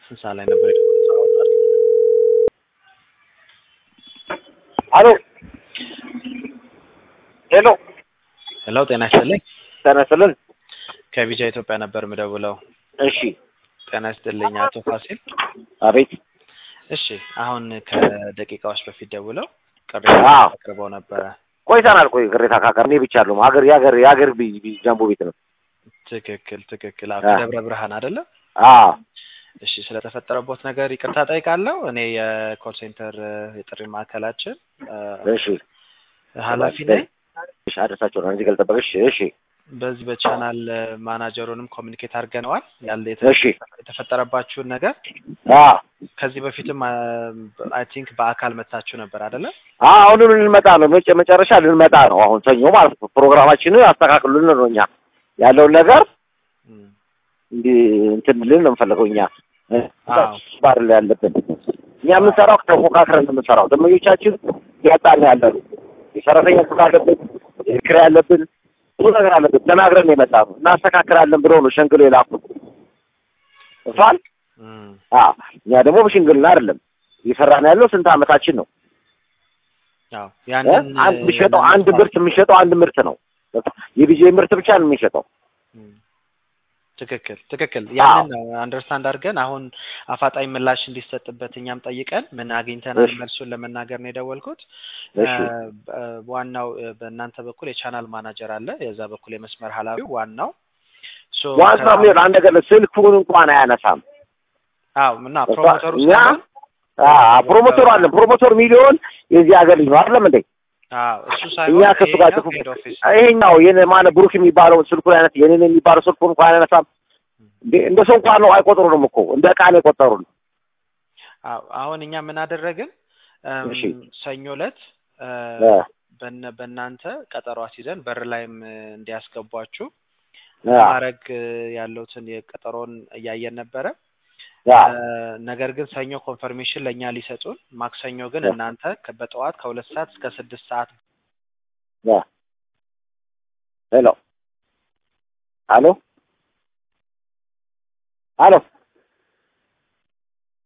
ስንት ሰዓት ላይ ነበር የደወሉት? አሎ ሄሎ ሄሎ፣ ጤና ይስጥልኝ። ጤና ይስጥልኝ። ከቢጃ ኢትዮጵያ ነበር የምደውለው። እሺ፣ ጤና ይስጥልኝ አቶ ፋሲል። አቤት። እሺ፣ አሁን ከደቂቃዎች በፊት ደውለው ቅሬታ አቅርበው ነበረ። ቆይተናል። ቅሬታ ካቀርኔ ብቻ አለው የሀገር ጃምቦ ቤት ነው። ትክክል። ከደብረ ብርሃን አይደለ? እሺ፣ ስለተፈጠረበት ነገር ይቅርታ ጠይቃለሁ። እኔ የኮል ሴንተር የጥሪ ማዕከላችን ኃላፊ ነኝ። እሺ፣ አድረሳቸው ነው እንጂ ገልጠበቅ። እሺ፣ በዚህ በቻናል ማናጀሩንም ኮሚኒኬት አድርገነዋል ያለ የተፈጠረባችሁን ነገር። ከዚህ በፊትም አይ ቲንክ በአካል መታችሁ ነበር አይደለ? አሁንም ልንመጣ ነው። መጨረሻ ልንመጣ ነው። አሁን ሰኞ ማለት ነው። ፕሮግራማችንን አስተካክሉልን ነው። እኛ ያለውን ነገር እንትን ልን ነው የምፈልገው። እኛ ባር ላይ ያለብን እኛ የምንሰራው ተፎካክረን የምንሰራው ደንበኞቻችን ያጣን ያለው የሰራተኛ ቁጥር አለብን፣ የክራይ አለብን፣ ብዙ ነገር አለብን። ተናግረን የመጣ ነው እናስተካክላለን ብለው ነው ሸንግሎ የላኩት። እሷን እኛ ደግሞ በሽንግልና አይደለም እየሰራን ያለው። ስንት ዓመታችን ነው? ያንን አንድ ምርት የሚሸጠው አንድ ምርት ነው። የቢጄ ምርት ብቻ ነው የሚሸጠው። ትክክል። ያንን ነው አንደርስታንድ አድርገን አሁን አፋጣኝ ምላሽ እንዲሰጥበት እኛም ጠይቀን ምን አግኝተናል መልሱን ለመናገር ነው የደወልኩት። ዋናው በእናንተ በኩል የቻናል ማናጀር አለ፣ የዛ በኩል የመስመር ኃላፊው ዋናው ምን አንድ ነገር ስልኩን እንኳን አያነሳም። እና ፕሮሞተሩ ፕሮሞተሩ አለ። ፕሮሞተር ሚሊዮን የዚህ ሀገር ልጅ ነው አይደለም እንዴ? እሱ ሳይሆን እኛ ከሱ ጋር ይሄኛው የኔ ማነ ብሩክ የሚባለው ስልኩን አይነት የኔ የሚባለው ስልኩን እንኳን አያነሳም። እንደ ሰው እንኳን ነው አይቆጥሩንም እኮ እንደ ዕቃ ነው የቆጠሩን። አሁን እኛ ምን አደረግን? ሰኞ ዕለት በእናንተ ቀጠሮ አስይዘን በር ላይም እንዲያስገቧችሁ ማድረግ ያለውትን የቀጠሮን እያየን ነበረ። ነገር ግን ሰኞ ኮንፈርሜሽን ለኛ ሊሰጡን፣ ማክሰኞ ግን እናንተ በጠዋት ከ2 ሰዓት እስከ 6 ሰዓት ሄሎ